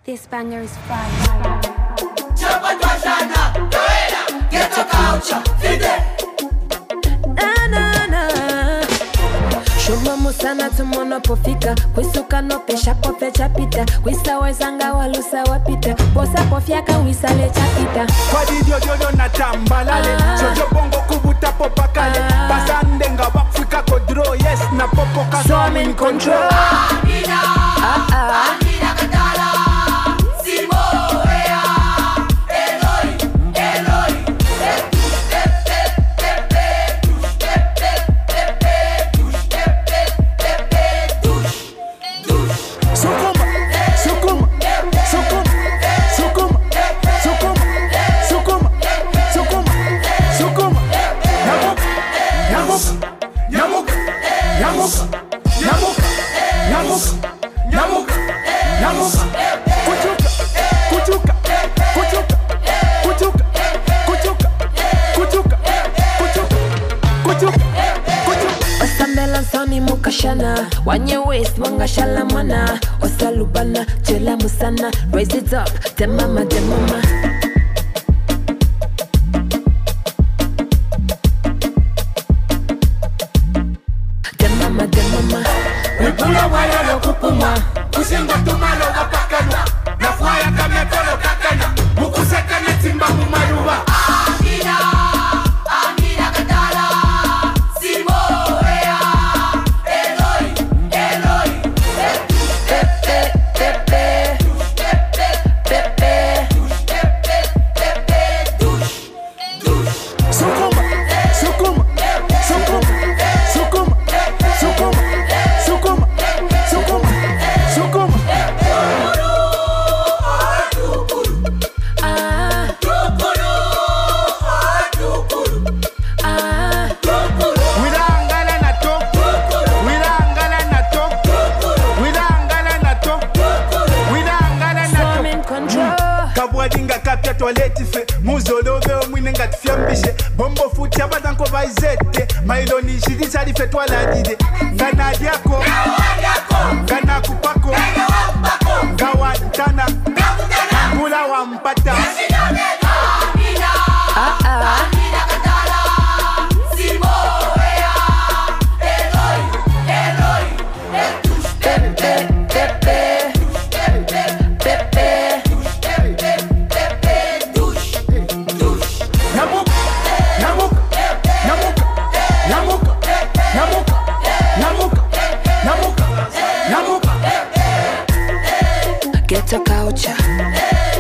This banger is fire. Shumamu sana tumono pofika Kwisuka no pesha pofe chapita Kwisa wezanga walusa wapita Posa pofiaka wisale chapita Kwa didio na tambalale Jojo bongo kubuta popakale Pasande nga wafika kodro Yes na popoka So I'm in control Amina Amina Katala Simo Ea Eloi Eloi Mukashana, wanye waist, wanga shalamana Osalubana, chela musana Raise it up, demama, demama Demama, demama Wipula wala lo kupuma Kusinga tumalo wapakanwa Na fwaya kame polo kakana Mukuseka netimba mumaruwa Amina Amina Katala Simo Ea Eloi Eloi Sukuma Sukuma Sukuma Sukuma Sukuma Sukuma Sukuma Sukuma Wirangala na to Wirangala na to Wirangala na to Wirangala So na I'm to in control Kabwadinga kapya toilette fe Muzolove omwine nga tufyambishe Bombo futi abadanko vaizete Mailo ni shidi chali fe twaladide Ngana diako Ngana kupako Ngawa tana Ngula wa mpata Amina Amina Katala Simo Ea Eloi Eloi Pepe, pepe Pepe Nyamuk Nyamuk Nyamuk Nyamuk Nyamuk Nyamuk Nyamuk Nyamuk Ghetto culture